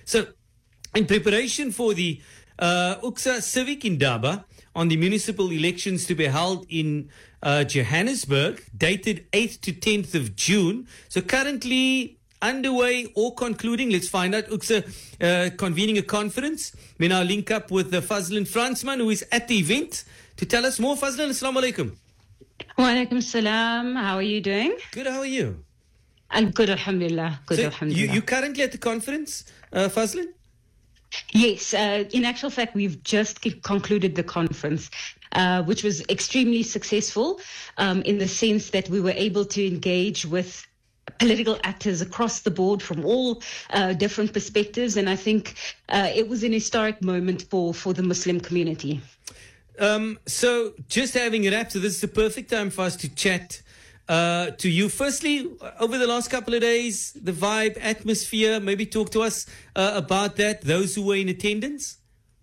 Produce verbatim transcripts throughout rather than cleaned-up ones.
So, in preparation for the uh, U C S A Civic Indaba on the municipal elections to be held in uh, Johannesburg, dated eighth to tenth of June. So, currently underway or concluding. Let's find out. U C S A uh, convening a conference. We now link up with uh, Fazlin Fransman, who is at the event, to tell us more. Fazlin, assalamu alaikum. Wa alaikum salam. How are you doing? Good, how are you? I'm good, alhamdulillah. Good, so alhamdulillah. You, you currently at the conference, uh, Fazlin? Yes, uh, in actual fact, we've just concluded the conference, uh, which was extremely successful um, in the sense that we were able to engage with political actors across the board from all uh, different perspectives. And I think uh, it was an historic moment for, for the Muslim community. Um, so just having it up, so this is the perfect time for us to chat uh, to you. Firstly, over the last couple of days, the vibe, atmosphere, maybe talk to us uh, about that, those who were in attendance.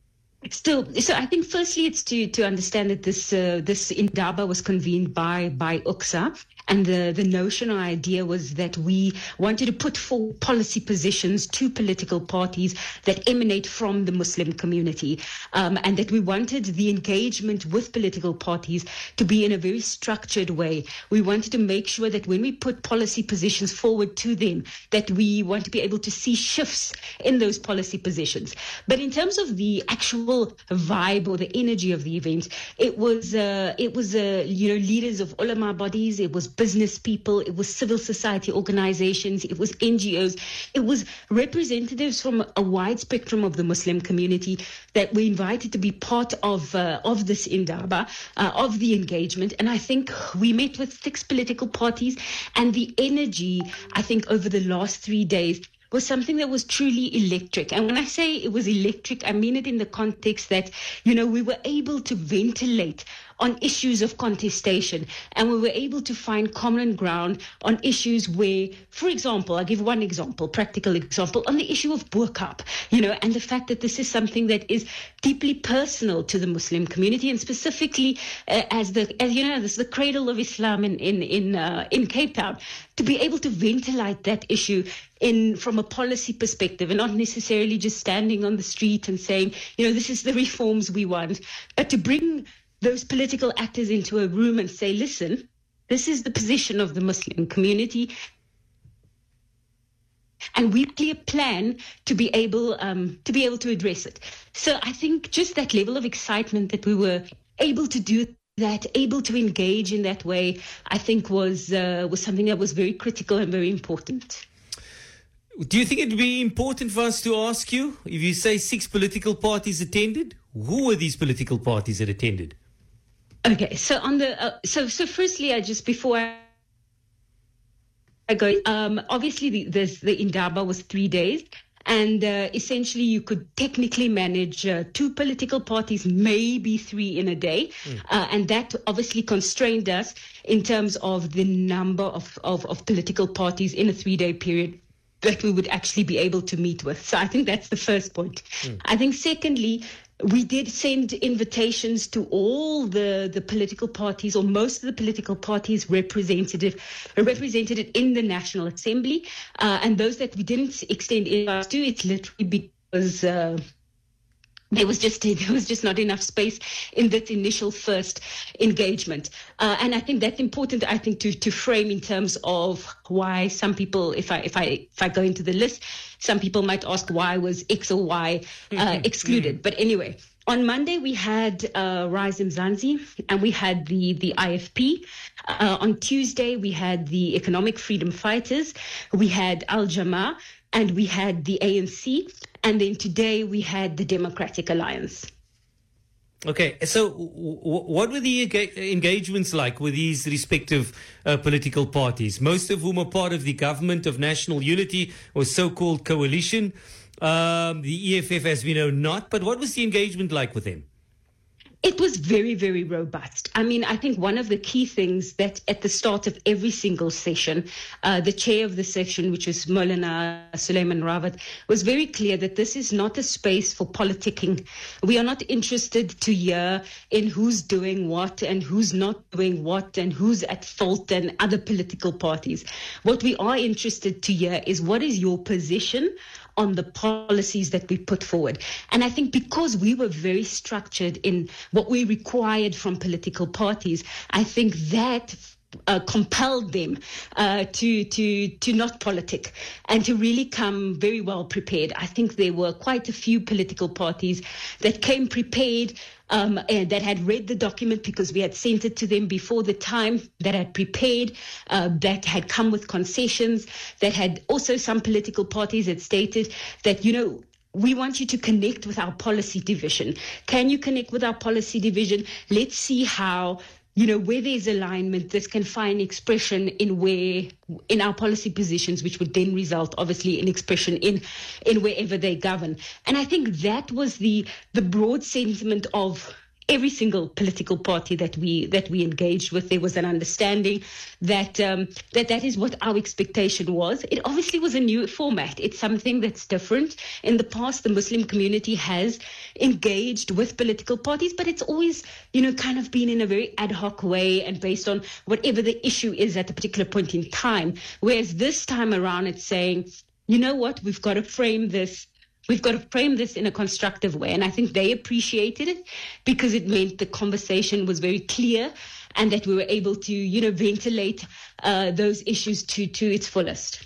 Still, so I think firstly it's to to understand that this uh, this Indaba was convened by by U C S A, and the the notion or idea was that we wanted to put forward policy positions to political parties that emanate from the Muslim community, um, and that we wanted the engagement with political parties to be in a very structured way. We wanted to make sure that when we put policy positions forward to them, that we want to be able to see shifts in those policy positions. But in terms of the actual vibe or the energy of the event, it was uh, it was uh, you know leaders of ulama bodies, it was business people, it was civil society organizations, it was N G Os, it was representatives from a wide spectrum of the Muslim community that were invited to be part of uh, of this Indaba, uh, of the engagement. And I think we met with six political parties, and the energy, I think, over the last three days was something that was truly electric. And when I say it was electric, I mean it in the context that, you know, we were able to ventilate on issues of contestation, and we were able to find common ground on issues where, for example, I'll give one example, practical example, on the issue of burqa, you know, and the fact that this is something that is deeply personal to the Muslim community, and specifically uh, as the, as you know, this is the cradle of Islam in in in, uh, in Cape Town, to be able to ventilate that issue in from a policy perspective, and not necessarily just standing on the street and saying, you know, this is the reforms we want, but to bring those political actors into a room and say, listen, this is the position of the Muslim community, and we clear plan to be able um, to be able to address it. So I think just that level of excitement that we were able to do that, able to engage in that way, I think was uh, was something that was very critical and very important. Do you think it would be important for us to ask you, if you say six political parties attended, who were these political parties that attended? Okay, so on the uh, so so firstly, I just before I, I go, um, obviously the the, the Indaba was three days, and uh, essentially you could technically manage uh, two political parties, maybe three in a day, mm. uh, and that obviously constrained us in terms of the number of of, of political parties in a three-day period that we would actually be able to meet with. So I think that's the first point. Mm. I think secondly, we did send invitations to all the, the political parties, or most of the political parties represented, represented in the National Assembly. Uh, and those that we didn't extend invites to, it's literally because uh, there was just there was just not enough space in that initial first engagement. Uh, and I think that's important, I think, to, to frame in terms of why some people, if I if I if I go into the list, some people might ask why was X or Y uh, excluded. But anyway, on Monday we had uh, Rise Mzansi, and we had the the I F P. Uh, on Tuesday we had the Economic Freedom Fighters. We had Al Jamaa, and we had the A N C. And then today we had the Democratic Alliance. Okay, so w- w- what were the ega- engagements like with these respective uh, political parties, most of whom are part of the Government of National Unity, or so-called coalition? Um, the E F F, as we know, not. But what was the engagement like with them? It was very, very robust. I mean, I think one of the key things that at the start of every single session, uh, the chair of the session, which was Maulana Sulaiman Rawat, was very clear that this is not a space for politicking. We are not interested to hear in who's doing what and who's not doing what and who's at fault and other political parties. What we are interested to hear is what is your position on the policies that we put forward. And I think because we were very structured in what we required from political parties, I think that Uh, compelled them uh, to to to not politic and to really come very well prepared. I think there were quite a few political parties that came prepared, um, and that had read the document because we had sent it to them before the time, that had prepared, uh, that had come with concessions, that had also some political parties that stated that, you know, we want you to connect with our policy division. Can you connect with our policy division? Let's see how, you know, where there's alignment, this can find expression in where, in our policy positions, which would then result, obviously, in expression in, in wherever they govern. And I think that was the the broad sentiment of every single political party that we that we engaged with. There was an understanding that um, that that is what our expectation was. It obviously was a new format. It's something that's different. In the past, the Muslim community has engaged with political parties, but it's always, you know, kind of been in a very ad hoc way and based on whatever the issue is at a particular point in time. Whereas this time around, it's saying, you know what, we've got to frame this We've got to frame this in a constructive way. And I think they appreciated it because it meant the conversation was very clear and that we were able to, you know, ventilate uh, those issues to, to its fullest.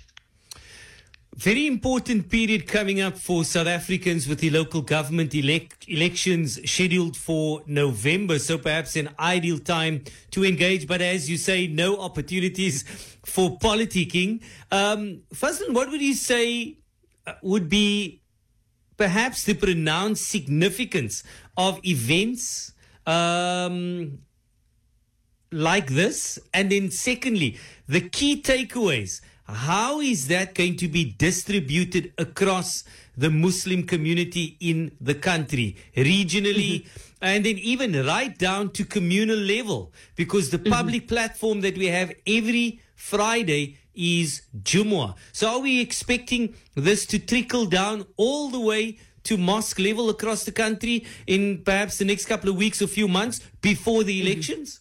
Very important period coming up for South Africans with the local government elect- elections scheduled for November. So perhaps an ideal time to engage. But as you say, no opportunities for politicking. Um, Fazlin, what would you say would be perhaps the pronounced significance of events um, like this? And then secondly, the key takeaways. How is that going to be distributed across the Muslim community in the country, regionally, mm-hmm. and then even right down to communal level? Because the public mm-hmm. platform that we have every Friday is Jumu'ah. So are we expecting this to trickle down all the way to mosque level across the country in perhaps the next couple of weeks or few months before the elections?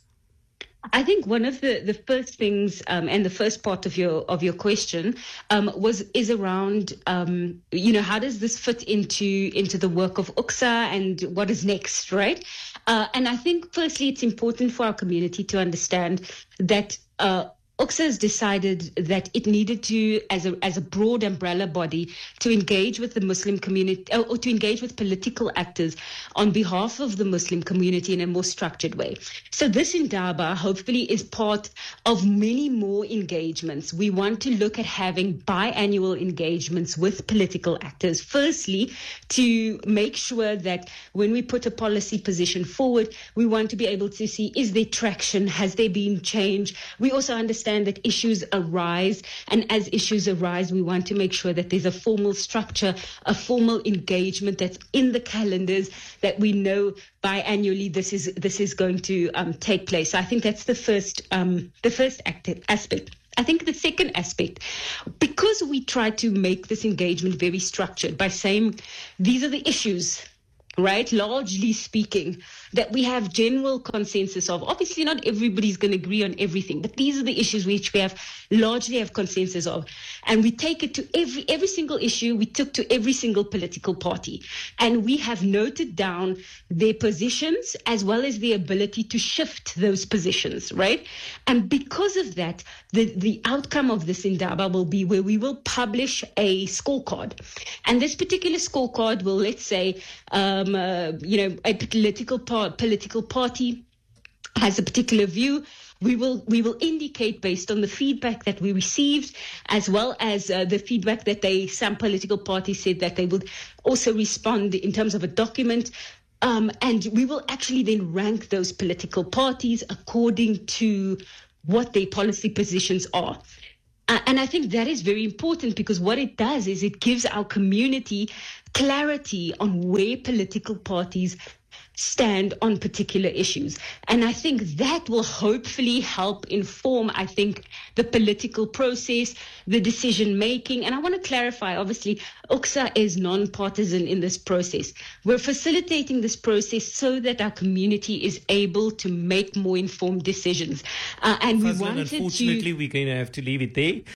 I think one of the, the first things um, and the first part of your of your question um, was is around um, you know, how does this fit into into the work of UCSA and what is next, right? Uh, and I think firstly it's important for our community to understand that uh, UCSA has decided that it needed to, as a as a broad umbrella body, to engage with the Muslim community or to engage with political actors on behalf of the Muslim community in a more structured way. So this Indaba hopefully is part of many more engagements. We want to look at having biannual engagements with political actors. Firstly, to make sure that when we put a policy position forward, we want to be able to see, is there traction? Has there been change? We also understand that issues arise, and as issues arise, we want to make sure that there's a formal structure, a formal engagement that's in the calendars, that we know biannually this is this is going to um, take place. So I think that's the first um, the first active aspect. I think the second aspect, because we try to make this engagement very structured by saying these are the issues, right, largely speaking, that we have general consensus of. Obviously, not everybody's going to agree on everything, but these are the issues which we have largely have consensus of. And we take it to every every single issue, we took to every single political party. And we have noted down their positions as well as the ability to shift those positions, right? And because of that, the, the outcome of this Indaba will be where we will publish a scorecard. And this particular scorecard will, let's say, um, uh, you know, a political party political party has a particular view. We will we will indicate based on the feedback that we received, as well as uh, the feedback that they some political parties said that they would also respond in terms of a document. Um, and we will actually then rank those political parties according to what their policy positions are. Uh, and I think that is very important, because what it does is it gives our community clarity on where political parties stand on particular issues. And I think that will hopefully help inform, I think, the political process, the decision making. And I want to clarify, obviously, UCSA is non-partisan in this process. We're facilitating this process so that our community is able to make more informed decisions. Uh, and Fazlin, we wanted unfortunately, to... we're going to have to leave it there.